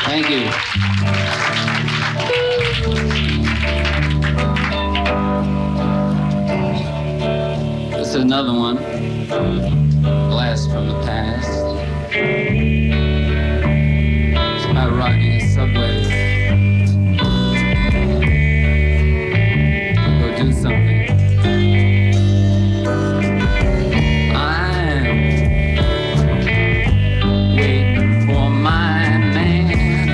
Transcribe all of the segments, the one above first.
Thank you. This is another one. Blast from the past. It's about riding a subway. Go do something. I'm waiting for my man.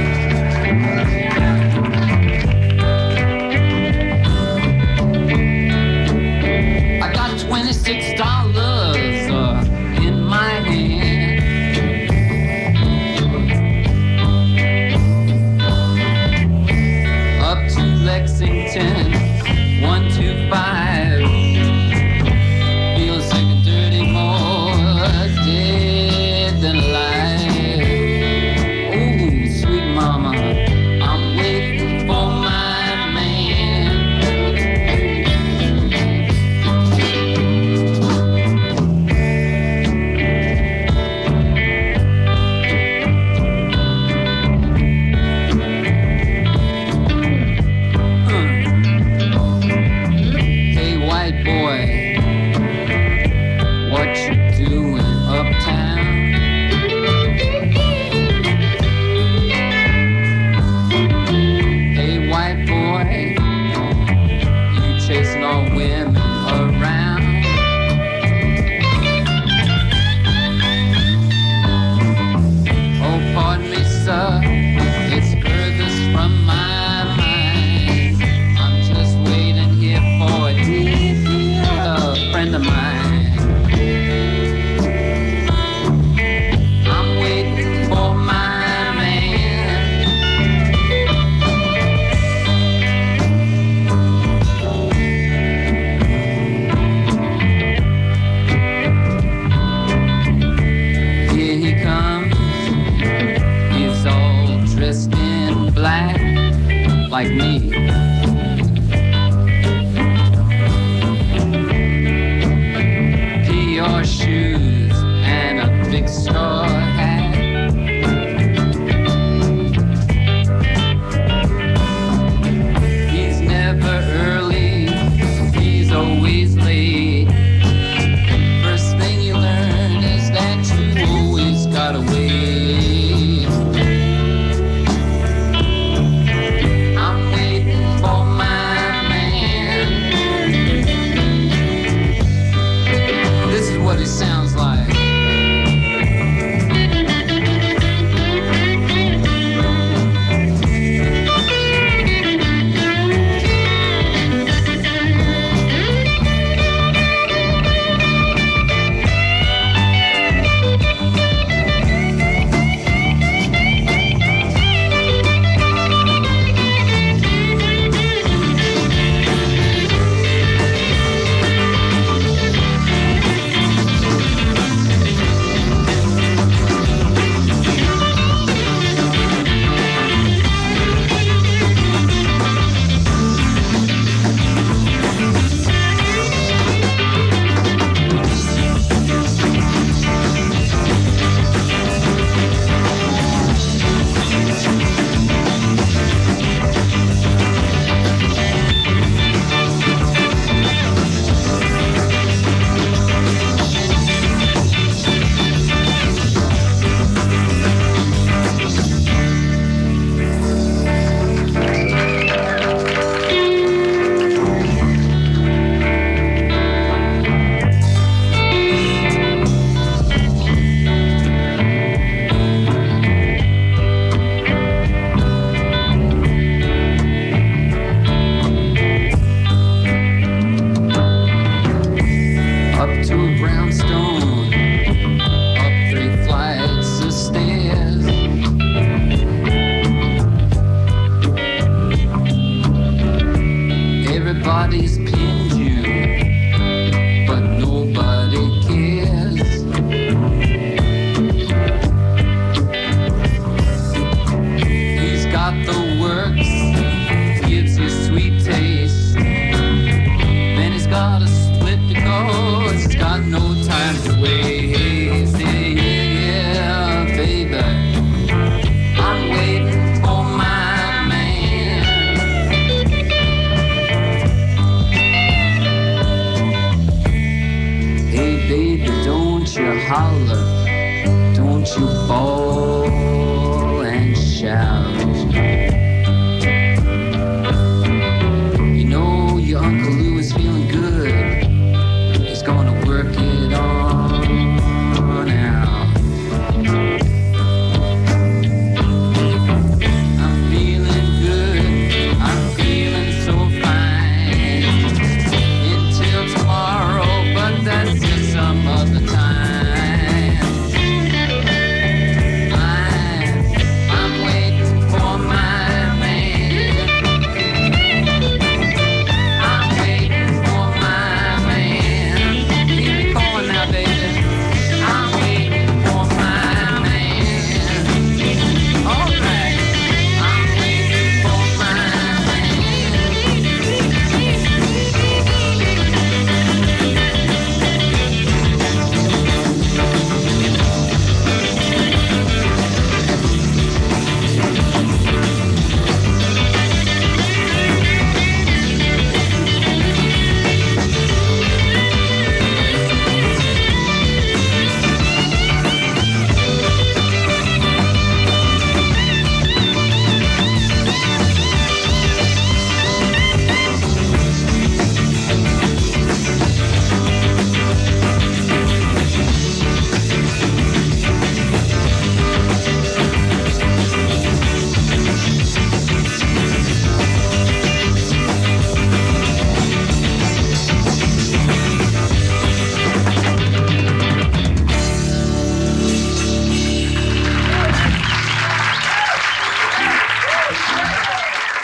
I got $26 in my hand. Up to Lexington, 125. Feels like a dirty more dead than alive. Oh, sweet mama, I'm waiting for my man. Hey, white boy, what you doing uptown? Hey, white boy, you chasing all women around? Oh, pardon me, sir, it's furthest from my mind. I'm just waiting here for a dear friend of mine. I'm waiting for my man. Here he comes. He's all dressed in black, like me. Your shoes and a big straw hat. He's never early, he's always late. First thing you learn is that you always gotta wait. I'm waiting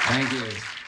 Thank you.